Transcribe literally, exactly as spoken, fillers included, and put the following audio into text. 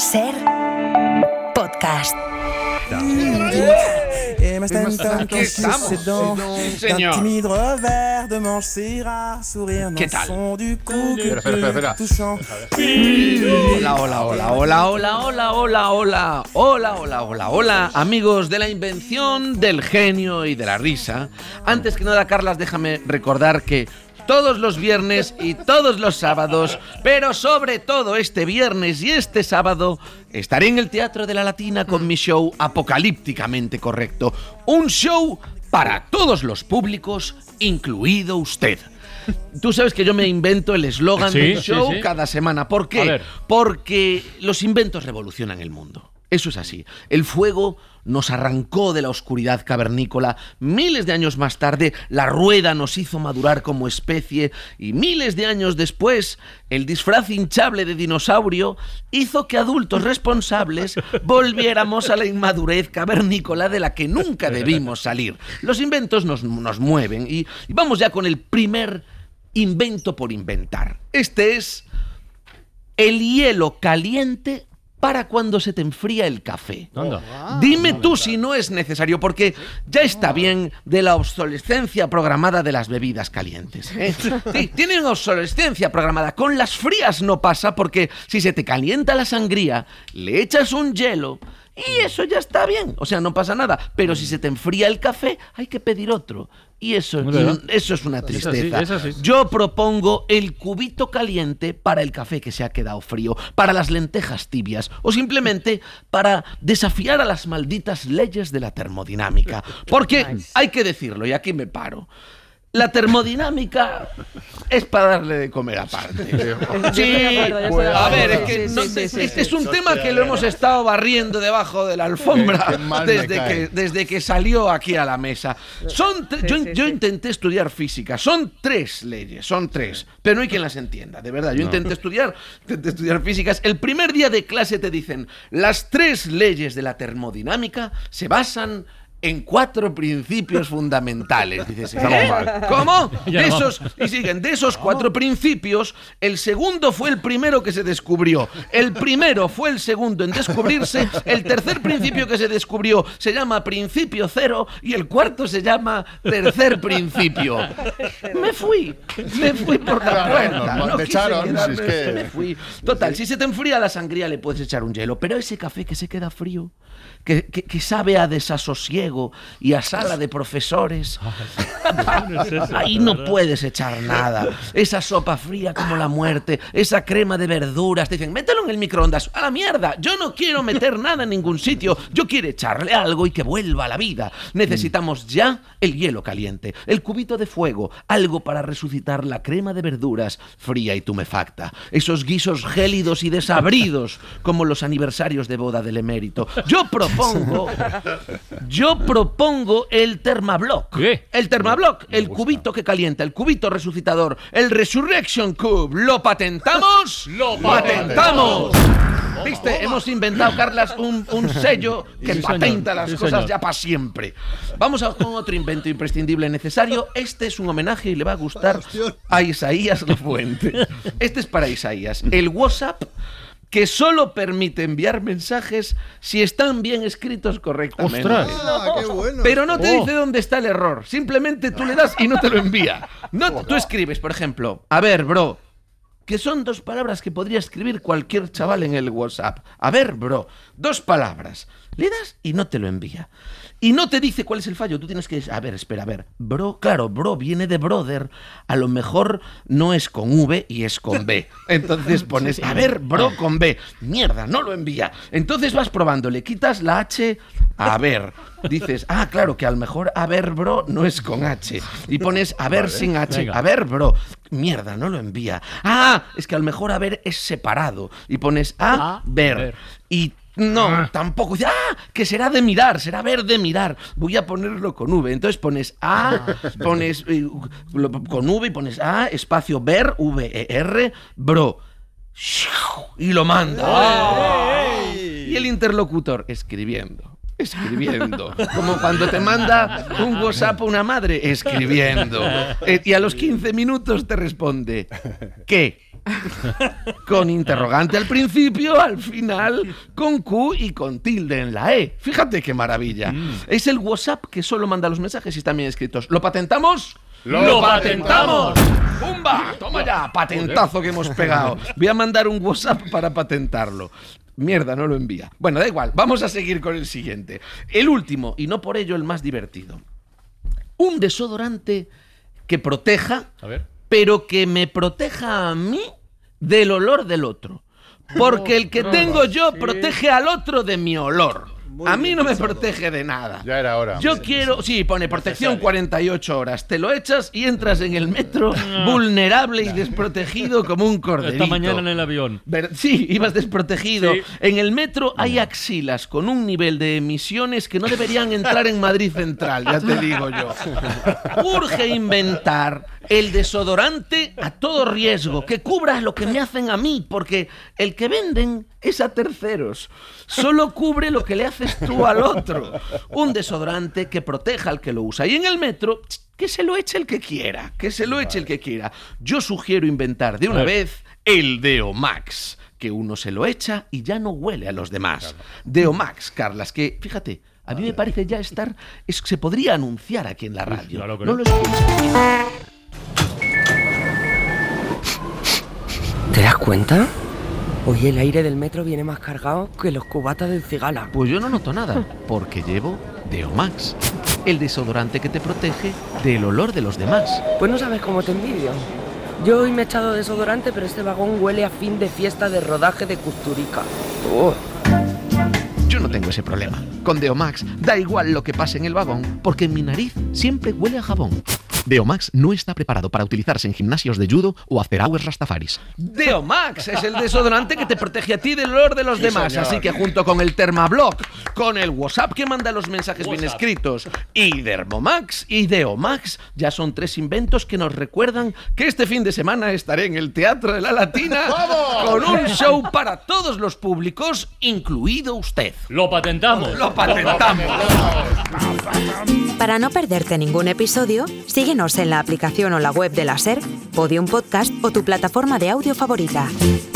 Ser podcast. Et ma stand Aquí estamos. d'un timide revers de manche, c'est rare sourire ¿Qué dans tal? son du cou que Espera, espera, espera. touchant. Hola, hola, hola, hola, hola, hola, hola, hola, hola, hola, hola, hola, amigos de la invención, del genio y de la risa. Antes que nada, Carlas, déjame recordar que todos los viernes y todos los sábados, pero sobre todo este viernes y este sábado, estaré en el Teatro de la Latina con mi show Apocalípticamente Correcto. Un show para todos los públicos, incluido usted. Tú sabes que yo me invento el eslogan Sí, del sí, show sí. cada semana. ¿Por A qué? ver. Porque los inventos revolucionan el mundo. Eso es así. El fuego nos arrancó de la oscuridad cavernícola. Miles de años más tarde, la rueda nos hizo madurar como especie. Y miles de años después, el disfraz hinchable de dinosaurio hizo que adultos responsables volviéramos a la inmadurez cavernícola de la que nunca debimos salir. Los inventos nos, nos mueven. Y, y vamos ya con el primer invento por inventar. Este es el hielo caliente para cuando se te enfría el café. Anda. Dime tú si no es necesario, porque ya está bien de la obsolescencia programada de las bebidas calientes, ¿eh? Sí, tienen obsolescencia programada. Con las frías no pasa, porque si se te calienta la sangría, le echas un hielo y eso ya está bien. O sea, no pasa nada. Pero si se te enfría el café, hay que pedir otro. Y eso, ¿Verdad? y eso es una tristeza. Es así, es así. Yo propongo el cubito caliente para el café que se ha quedado frío, para las lentejas tibias o simplemente para desafiar a las malditas leyes de la termodinámica. Porque hay que decirlo, y aquí me paro. La termodinámica es para darle de comer aparte. Sí, a ver, es que no- este es un tema que lo hemos estado barriendo debajo de la alfombra Qué mal me desde cae. que, desde que salió aquí a la mesa. Son tre- yo, yo intenté estudiar física. Son tres leyes, son tres. Pero no hay quien las entienda, de verdad. Yo intenté estudiar, intenté estudiar físicas. El primer día de clase te dicen, las tres leyes de la termodinámica se basan en cuatro principios fundamentales. Dices, ¿eh? ¿Cómo? Ya De no. esos, y siguen, de esos cuatro principios, el segundo fue el primero que se descubrió. El primero fue el segundo en descubrirse. El tercer principio que se descubrió se llama principio cero y el cuarto se llama tercer principio. Me fui, me fui por la Claro, puerta. normal, No te quise echaron, quedarme, si es que- me fui. Total, si se te enfría la sangría le puedes echar un hielo, pero ese café que se queda frío, que, que, que sabe a desasosiego y a sala de profesores, ahí no puedes echar nada. Esa sopa fría como la muerte, esa crema de verduras, te dicen, mételo en el microondas. A la mierda, yo no quiero meter nada en ningún sitio, yo quiero echarle algo y que vuelva a la vida. Necesitamos ya el hielo caliente, el cubito de fuego, algo para resucitar la crema de verduras fría y tumefacta, esos guisos gélidos y desabridos como los aniversarios de boda del emérito. Yo propongo, yo propongo el Thermablock. ¿Qué? El Thermablock, el cubito que calienta, el cubito resucitador, el Resurrection Cube. ¿Lo patentamos? ¡Lo patentamos! ¿Viste? Hemos inventado, Carlas, un, un sello que Sí, patenta señor. las Sí, cosas señor. ya para siempre. Vamos a con otro invento imprescindible necesario. Este es un homenaje y le va a gustar a Isaías Lafuente. Este es para Isaías. El WhatsApp que solo permite enviar mensajes si están bien escritos correctamente. ¡Ostras! Ah, qué bueno. Pero no te Oh. dice dónde está el error. Simplemente tú le das y no te lo envía. No, tú escribes, por ejemplo, a ver, bro, que son dos palabras que podría escribir cualquier chaval en el WhatsApp. A ver, bro, dos palabras. Le das y no te lo envía. Y no te dice cuál es el fallo. Tú tienes que... A ver, espera, a ver. Bro, claro, bro viene de brother. A lo mejor no es con V y es con B. Entonces pones, a ver, bro con B. Mierda, no lo envía. Entonces vas probando, le quitas la H a ver. Dices, ah, claro, que a lo mejor a ver, bro no es con H. Y pones a ver sin H. Venga. A ver, bro. Mierda, no lo envía. Ah, es que a lo mejor a ver es separado. Y pones a A ver. ver. Y no, Ah. tampoco. Dice, ah, que será de mirar, será ver de mirar. Voy a ponerlo con V. Entonces pones A, pones eh, lo- con V y pones A, espacio ver, V E R, bro. Y lo manda. Y el interlocutor escribiendo. Escribiendo. Como cuando te manda un WhatsApp una madre, escribiendo. Eh, y a los quince minutos te responde, ¿qué? Con interrogante al principio, al final con Q y con tilde en la E. Fíjate qué maravilla. Mm. Es el WhatsApp que solo manda los mensajes y están bien escritos. ¿Lo patentamos? ¡Lo, ¡Lo patentamos! ¡Pumba! Toma ya, patentazo que hemos pegado. Voy a mandar un WhatsApp para patentarlo. Mierda, no lo envía. Bueno, da igual, vamos a seguir con el siguiente. El último, y no por ello el más divertido. Un desodorante que proteja, a ver. pero que me proteja a mí del olor del otro. Porque el que tengo yo sí. protege al otro de mi olor. Muy a mí no me protege de nada. Ya era hora. Yo quiero... Sí, pone protección cuarenta y ocho horas. Te lo echas y entras en el metro vulnerable y desprotegido como un corderito. Esta mañana en el avión. Ver, sí, ibas desprotegido. Sí. En el metro hay axilas con un nivel de emisiones que no deberían entrar en Madrid Central, ya te digo yo. Urge inventar el desodorante a todo riesgo, que cubra lo que me hacen a mí, porque el que venden es a terceros. Solo cubre lo que le haces tú al otro. Un desodorante que proteja al que lo usa. Y en el metro, que se lo eche el que quiera. Que se lo eche el que quiera. Yo sugiero inventar de una vez el Deomax. Que uno se lo echa y ya no huele a los demás. Deomax, Carlas, que, fíjate, a mí me parece ya estar... Es, se podría anunciar aquí en la radio. Claro que no. No lo escuchas. ¿Te das cuenta? Hoy el aire del metro viene más cargado que los cubatas del Cigala. Pues yo no noto nada, porque llevo Deomax, el desodorante que te protege del olor de los demás. Pues no sabes cómo te envidio. Yo hoy me he echado desodorante, pero este vagón huele a fin de fiesta de rodaje de Custurica. Oh. Yo no tengo ese problema. Con Deomax da igual lo que pase en el vagón, porque en mi nariz siempre huele a jabón. Deomax no está preparado para utilizarse en gimnasios de judo o after hours rastafaris. Deomax es el desodorante que te protege a ti del olor de los sí, demás. Señor. Así que junto con el Thermablock, con el WhatsApp que manda los mensajes WhatsApp. bien escritos, y Dermomax y Deomax, ya son tres inventos que nos recuerdan que este fin de semana estaré en el Teatro de la Latina ¡Vamos! Con un show para todos los públicos, incluido usted. ¡Lo patentamos! ¡Lo patentamos! Para no perderte ningún episodio, síguenos en la aplicación o la web de la SER, Podium Podcast o tu plataforma de audio favorita.